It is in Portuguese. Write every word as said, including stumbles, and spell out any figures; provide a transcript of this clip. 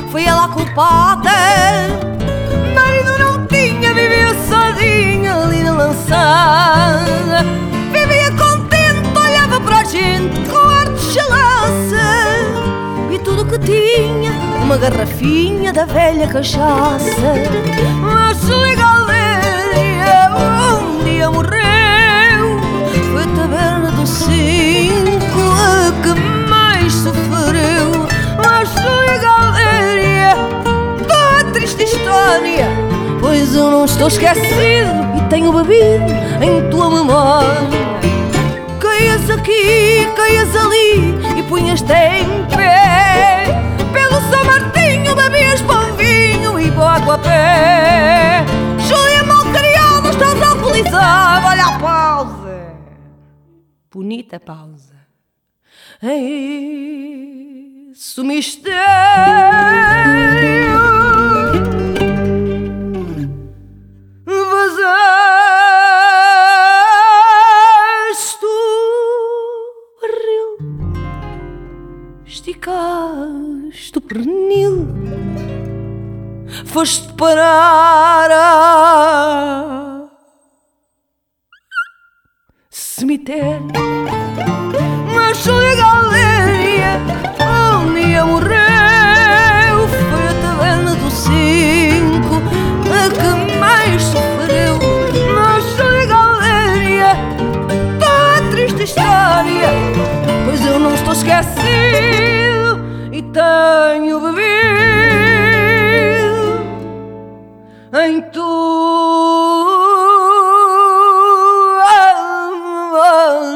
foi ela a culpada. Marido não tinha, vivia sozinha ali na lançada. Vivia contente, olhava para a gente com ar de chalaça. E tudo que tinha, uma garrafinha da velha cachaça. Mas Legaléria um dia morreu. Foi a taberna do cinco a que mais sofreu. Mas Legaléria, tua triste história, pois eu não estou esquecido e tenho bebido em tua memória. Caias aqui, caias ali e punhas-te em pé. Pelo São Martinho bebias pão, vinho e boa água a pé. Júlia malcriada, estás alcoolizada. Olha a pausa, bonita pausa. É isso, mistério. Esticaste o pernil, foste parar a cemitério. Mas Legaléria um dia morreu. Foi a taberna do cinco a que mais sofreu. Mas Legaléria, tua triste história, pois eu não estou esquecido e tenho bebido em tua